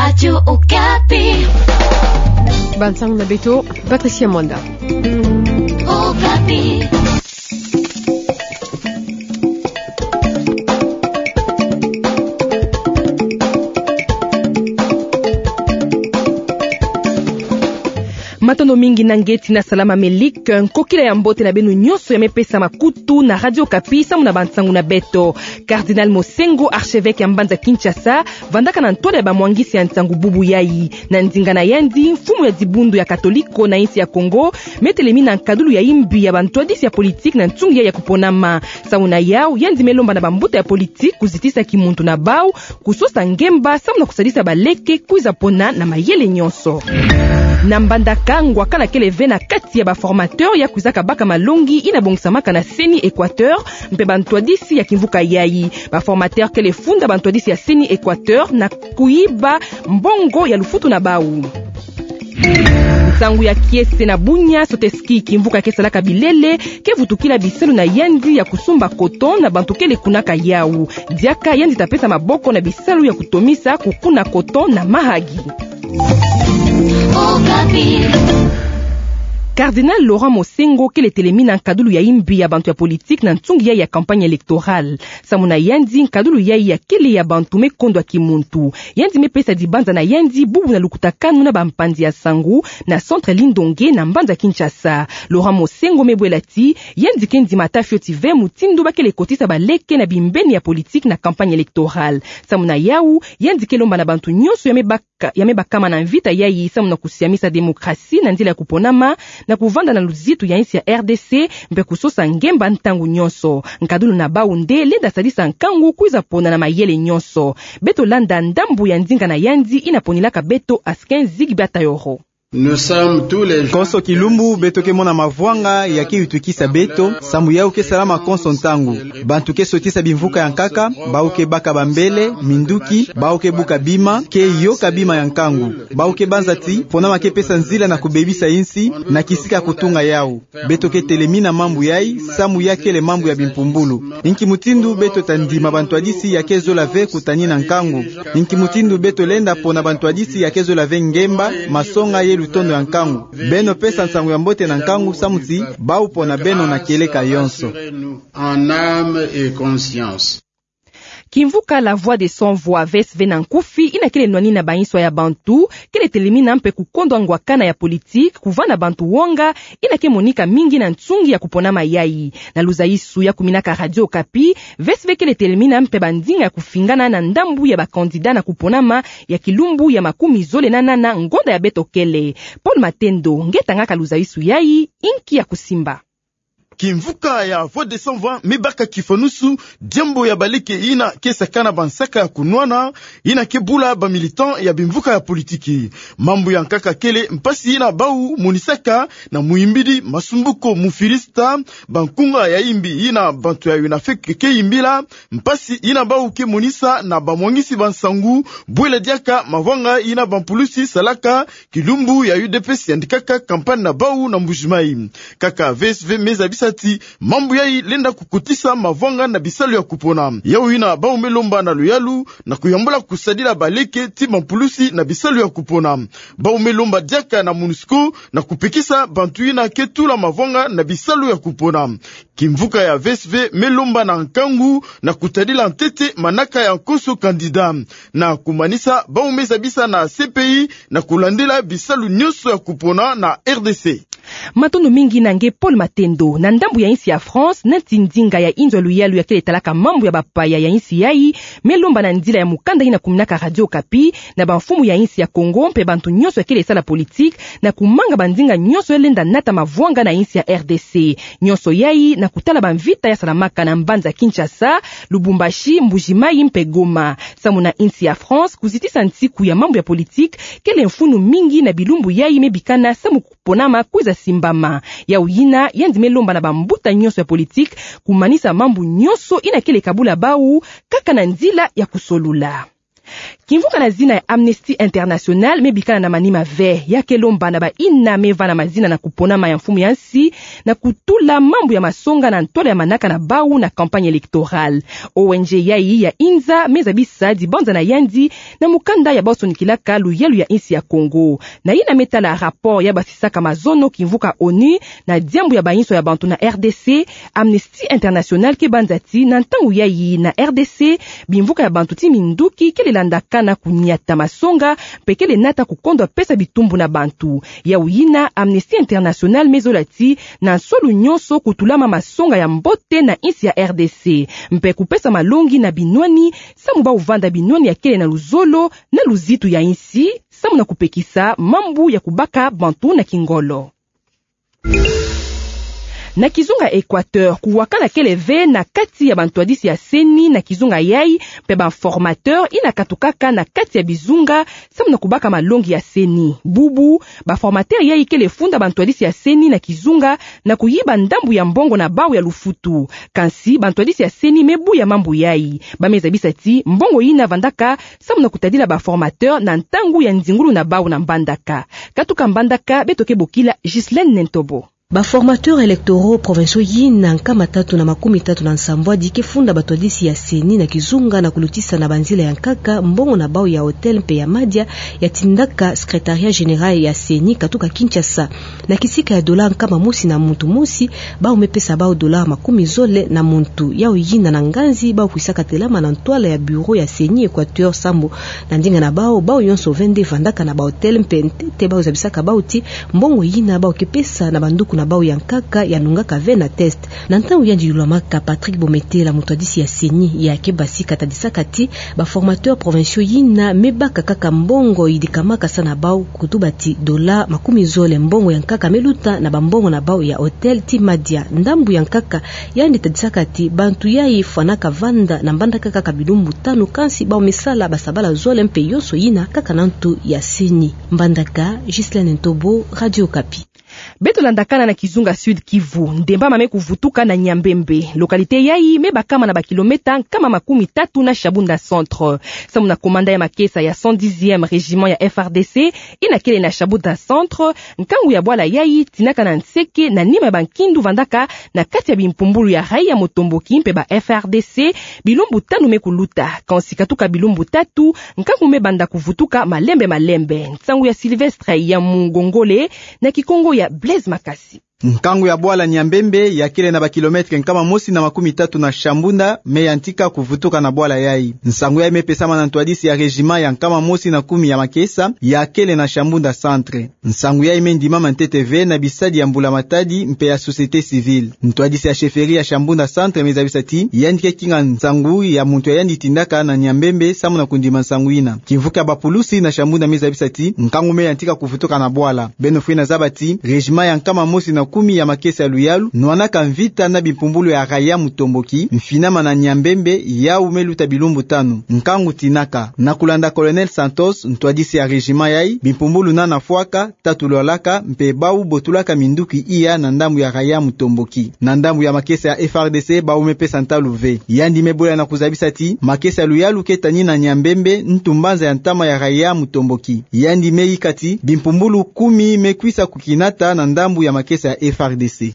Radio Okapi. Bansang na beto, Patricia Mwanda. Okapi. Matono mingi na ngeti na salama melik nkokila ya mbote na benu nyonso ya mepesa makutu na Radio Okapi samu na bansangu na beto. Cardinal Mosengo, archevêque ya Mbanza Kinshasa, vandaka na ntwale ya bamwangisi ya ntangu bubu yai na nzinga na yandi mfumu ya dibundu ya katoliko na insi ya Kongo metelemi na nkadulu ya imbi ya bantwadisi ya politik na ntungi ya kuponama samu na yao yandi melomba na bambuta ya politik kuzitisa kimuntu na bau kusosa ngemba samu na kusadisa baleke kuiza pona na mayele nyonso na mbandaka ngwakala kele vena kati ya ba formateur ya kuzaka baka malongi inabongisamaka na Seni Equateur mpe bantwadisi ya kimvuka yai ba formateur kele funda bantwadisi ya Seni Equateur na kuiba mbongo ya lufutu na bau Sangu ya Kiese na Bunya Soteski kimvuka kesalaka bilele kevutukila biselu na yandi ya kusumba koton na bantukele kunaka yau diaka yandi tapesa maboko na biselu ya kutomisa kukuna koton na mahagi. Cardinal Laurent Mosengo kele telemi na nkadulu ya imbi ya bantu ya politik na ntungi ya campagne électorale. Samuna yandi nkadulu ya kele ya bantu mekondo ya kimuntu. Yandi mepesa dibanza na yandi bubu na lukutakanu na bampandi ya sangu na centre Lindonge na Mbanza Kinshasa. Laurent Mosengo mebwelati yandi kendi matafio tive mutindu bakele kotisa baleke na bimbeni ya politik na campagne électorale. Samuna yau yandi kelomba na bantu nyonso ya mebakama na mvita yai samuna kusiamisa demokrasi na ndila ya kuponama na kuvanda na luzitu ya insi ya RDC mpe kusosa ngemba ntangu nyonso nkadulu na baunde lenda sadisa nkangu kuiza pona na mayele nyonso beto landa ndambu ya ndinga na yandi inaponilaka beto asken zigbata yoro. Konso kilumbu beto ke mona mavwanga ya ke utukisa beto samu yao ke salama konso ntangu bantu ke sotisa bimvuka ya nkaka bauke baka bambele minduki bauke buka bima ke yoka bima ya nkangu bauke banzati pona make pesa nzila na kubebisa insi na kisika kutunga yao beto ke telemina mambu yai samu yake le mambu ya bimpumbulu ninki mutindu beto tandima bantu adisi ya kezo lave kutani na nkangu ninki mutindu beto lenda pona bantu adisi ya kezo lave ngemba masonga ye lutondo ya nkangu beno pesa nsangu ya mbote na nkangu samuti bau pona beno na keleka yonso en âme et conscience. Kimvuka la voix de son voix VSV na nkufi inakele nwani na bainso ya bantu kele telemina mpe kukondo ngwakana ya politik kuvana bantu wonga inake monika mingi na ntungi ya kupona mayai na luzaisu ya kuminaka Radio Okapi VSV kele telemina mpe bandinga ya kufingana na ndambu ya bakandida na kuponama ya kilumbu ya makumi zole na nana ngonda ya beto kele Paul Matendo ngetangaka luzaisu yai inki ya kusimba Kimvuka ya voix de son voix mebaka kifanusu jambo ya balike ina kesakana bansaka ya kunwana ina kebula ba militant ya bimvuka ya politiki mambu ya nkaka kele mpasi ina bau munisaka na muimbidi masumbuko mufirista bankunga ya imbi ina bantu ya unafeke ke imbila mpasi ina bau ke munisa na bamwangisi bansangu bwele diaka mavanga ina bampulusi salaka kilumbu ya UDPS yandikaka kampani na bau na mbujimai kaka VSV mezabisa mambu yai lenda kukutisa mavanga na bisalu ya kupona yao ina bao melomba na luyalu na kuyambula kusadila baleke ti mampulusi na bisalu ya kupona bao melomba diaka na MONUSCO na kupikisa bantu ina ketula mavanga na bisalu ya kupona kimvuka ya VSV melomba na nkangu na kutadila ntete manaka ya nkoso kandida na kumanisa bao mezabisa na CPI na kulandela bisalu nyonso ya kupona na RDC. Matono mingi nange Paul Matendo na ndambu ya insi ya France na tindinga ya inzo luyalu ya kele talaka mambu ya bapaya ya insi yai melomba na ndila ya mukanda ina kuminaka Radio Okapi na banfumu ya insi ya Kongo mpe bantu nyonso ya kele sala politik na kumanga bandinga nyonso elenda nata mavwanga na insi ya RDC nyonso yai na kutala banvita ya salamaka na Mbanza Kinshasa Lubumbashi Mbujimai mpe Goma samu na insi ya France kuzitisa ntiku ya mambu ya politik kele mfunu mingi na bilumbu yai mebikana samu kuponama kuiza simbama ya uyina yandi melomba na bambuta nyonso ya politik kumanisa mambu nyonso inakele kabula bau kaka na ndila ya kusolula. Kimvuka na zina ya Amnesty International mebikana na manima ve yake lomba na ba ina meva na mazina na kupona ma ya mfumu yansi na kutula mambo ya masonga na ntole ya manaka na bau na kampanye electorale. ONG yai ya Inza mezabisa di bonza na yandi na mukanda ya baso nikilaka luyelu ya insi ya Kongo. Na ina metala rapport ya basisaka mazono kimvuka ONU na diambu ya bainso ya bantu na RDC. Amnesty International ke banzati na ntangu yai na RDC bimvuka ya bantu ti minduki kele landaka na kunyata masonga pekele nata kukondo pesa bitumbu na bantu. Ya uyina Amnesty International mezolati na solu nyonso kutulama masonga ya mbote na insi ya RDC. Mpe kupesa malongi na binwani samu ba uvanda binwani ya kele na luzolo na luzitu ya insi samu na kupekisa mambu ya kubaka bantu na kingolo. Na kizunga Equateur kuwakana kele ve na kati ya bantuadisi ya seni na kizunga yai pe ban formateur ina katukaka na kati ya bizunga samu na kubaka malongi ya seni bubu ba formateur yai kele funda bantuadisi ya seni na kizunga na kuyiba ndambu ya mbongo na bau ya lufutu kansi bantuadisi ya seni mebu ya mambu yai bameza bisati mbongo ina vandaka samu na kutadila ba formateur na ntangu ya nzingulu na bau na mbandaka katuka mbandaka betoke bokila Gislaine Nentobo. Ba formateurs électoraux provinciaux yina nkama 337 dike funda batwadisi ya seni na kizunga na kulutisa na banzila ya nkaka mbongo na bao ya hotel mpe ya madia ya tindaka secrétariat général ya seni katuka Kinshasa na kisika ya dola nkama musi na muntu musi bao mepesa bao dola makumi zole na muntu yao yina na nganzi bao kuisaka telama na ntwala ya bureau ya seni Equateur sambo na ndinga na bao yonso vende vandaka na ba hotel mpe ntete bao zabisaka bao ti mbongo yina bao kepesa na banduku na bao ya nkaka ya nungaka ve na test na ntangu ya ndilulamaka Patrick Bomete la mutwadisi ya seni ya kebasi katadisaka ti ba formateur provinciaux yina mebaka kaka mbongo idikamaka sana bao kutubati dola makumi zole mbongo ya nkaka meluta na bambongo na bao ya hotel ti madia ndambu ya nkaka yandi tadisaka ti bantu yai fanaka vanda na mbanda kaka bilumbu tanu kansi bao mesala basabala zole mpe yoso yina kaka nantu ya seni mbandaka Gislaine Ntobo Radio Kapi. Beto landakana na kizunga Sud Kivu ndemba mame kuvutuka na Nyambembe lokalite yai meba kama na bakilometa kama 30 na Shabunda Centre samu na komanda ya makesa ya 110e régiment ya FRDC inakele na Shabunda Centre nkangu ya bwala yai tinaka na nseke na nima bankindu vandaka na kati ya bimpumbulu ya raia motomboki mpe ba FRDC bilumbu tanu mekuluta kansi katuka bilumbu tatu nkangu mebanda kuvutuka malembe nsangu ya Silvestre ya Mungongole na Kikongo ya Blaise Makasi. Nkangu ya bwala Nyambembe ya kile na bakilometre nkama mosi na 30 na Shambunda me yantika kuvutuka na bwala yai. Nsangu ya imepesama na ntwadisi ya rejima ya nkama mosi na 10 ya makesa ya kile na Shambunda Centre. Nsangu ya imendima manteteve na bisadi ya mbula matadi mpe ya société civile. Ntwadisi ya sheferi ya Shambunda Centre mezabisati yandike kinga nsangu ya muntu ya yandi tindaka na Nyambembe samu na kundima nsangu ina. Kivuka bapulusi na Shambunda mezabisati nkangu me yantika kuvutuka na bwala. Benofina zabati rejima ya nkama mosi na 10 ya makesa luyalu nwanaka mvita na bimpumbulu ya raia mutomboki mfinama na Nyambembe ya umeluta bilumbu tanu nkangu tinaka na kulanda Colonel Santos ntwadisi ya rejima yai bimpumbulu na nafuaka tatulolaka mpebau botulaka minduki iya na ndambu ya raia mutomboki na ndambu ya makesa ya FRDC ba umepe santalu ve yandi meboya na kuzabisa ti makesa luyalu ketani na Nyambembe ntumbanza ya ntama ya raia mutomboki yandi meikati bimpumbulu 10 mekwisa kukinata na ndambu ya makesa ya FRDC.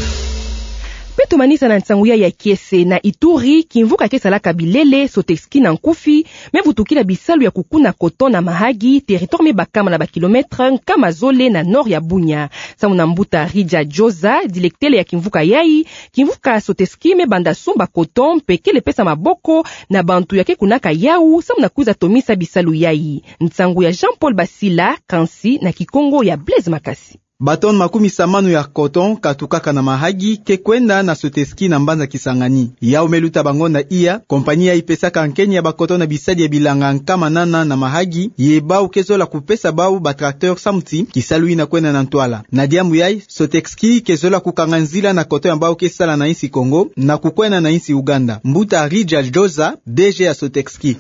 Peto manisa na nsanguya ya Kiese na Ituri kimvuka kesa la Kabilele Soteski na Nkufi mevutukila bisalu ya kukuna koton na Mahagi territoire mebakama na bakilometre kama zole na nord ya Bunya samu na mbuta Rija Joza dilektele ya kimvuka yai kimvuka Soteski mebanda sumba koton pekele pesa maboko na bantu yake kunaka yau samu na kuza tomisa bisalu yai nsangu ya Jean-Paul Basila Kansi na Kikongo ya Blaise Makasi. Baton makumi samanu ya koton katukaka na Mahagi kekwenda na Soteski na mbanza Kisangani. Ya umeluta bangonda iya, kompania ipesaka nkenya ya bakoton na bisadi ya bilanga nkama nana na Mahagi, yeba ukezola kupesa bau batrakteur samti kisalui na kwenda na Ntwala. Na diamu yai, Soteski kezola kukanganzila na koton ambao kesala na insi Kongo na kukwena na insi Uganda. Mbuta Rija Joza, DG ya Soteski.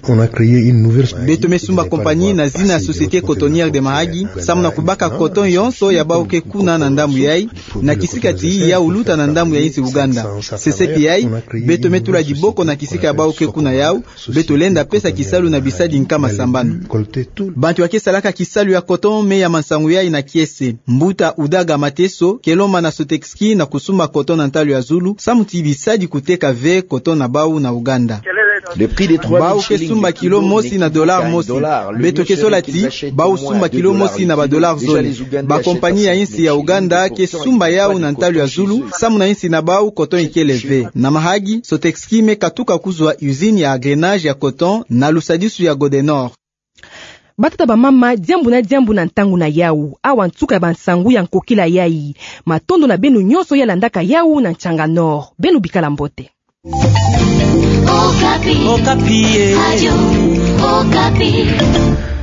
Beto mesumba kompani na zina ya Société Cotonnière de Mahagi, samu na kubaka koton yonso ya bau bauke kuna na ndamu yai na kisika ti ya uluta na ndamu ya insi Uganda. Sesepi yai beto metula diboko na kisika ya bauke kuna yao beto lenda pesa kisalu na bisadi nkama sambano. Bantu wake salaka kisalu ya koton me ya mansangu yai na kiese mbuta udaga mateso keloma na Sotexki na kusuma koton na ntalu ya Zulu samuti bisadi kuteka ve koton na bau na Uganda. Le prix des 3 bau ke sumba kilo mosi na dollar mosi beto ke solati bau sumba kilo mosi na ba dollar zone ba kompani ya insi ya Uganda ke sumba yao na ntalu ya Zulu samu na insi na bau koton ikeleve na mahagi Sotexki me katuka kuzwa usine ya agrenage ya koton na lusadisu ya Godenor. Batata ba mama diambu na ntangu na yau awa ntuka bansangu ya nkokila yai matondo na benu nyonso ya landaka yau na nchanga nord benu bikala mbote. Okapi. Radio Okapi.